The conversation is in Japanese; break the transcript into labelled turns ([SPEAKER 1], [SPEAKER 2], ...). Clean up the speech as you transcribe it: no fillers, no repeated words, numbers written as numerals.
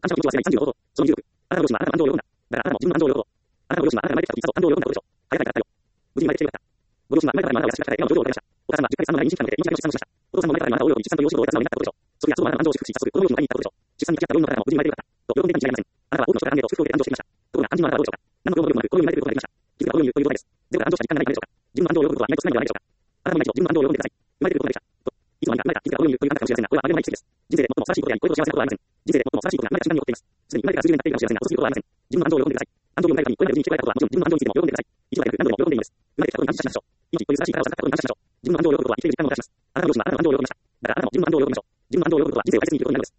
[SPEAKER 1] 感謝の気持ちは世界30のこと、その26。あなたの両親はあなたの安藤を喜んだ。だからあなたも自分の安藤を喜ぼう。あなたの両親はあなたが生まれてきた時、さぞ安藤を喜んだことでしょう。早かったよ。無事に生まれてきてよかった。ご両親は生まれたからあなたを優しくから笑顔の上手を与えました。お母さんは10ヶ月3の前に妊娠期間を経て妊娠を出産をしました。お父さんも生まれたからあなたを養育し、出産と養子をどうやってのになったことでしょう。それはそのあなたの安藤を祝福し、早速子供の養子の会に行ったことでしょう。出産に立ち会った病院の方々も無事に生まれてよかった。と喜んでいたに違いません。あなたは多くの人から安藤を祝福を受けて安藤してきました。ところが、肝心のあなたはどうでしょうか。何の病もなく、子供に生まれてくることができました。気づか子供にということです。ゼロから安藤した実感がないからでしょうか。自分の安藤を喜ぶことは意外と少ないのではないでしょうか。あなたも今一度自分の安藤を喜んでください。生まれてくることができた。と。いつの間にか生まれた、気づか子供にというあなたかもしれませんが、これはあれのない奇跡です。人生で最も素晴らしいことであり、これほど幸せなことはありません。人生で最も素晴らしいことが生まれた瞬間に起こっています。すでに生まれてから数十年経っているかもしれませんが、遅すぎることはありません。自分の安藤を喜んでください。安藤を迎えるためにこれまで無事に聞こえたことはもちろん自分の安藤についても喜んでください。一度だけなく何度でも喜んでいいんです。生まれてきたことに感謝しましょう。命という素晴らしい力を授かったことに感謝しましょう。自分の安藤を喜ぶことは生きている時間をもたらします。あなたの両親はあなたの安藤を喜びました。だからあなたも自分の安藤を喜びましょう。自分の安藤を喜ぶことは人生を大切に生きることになるのです。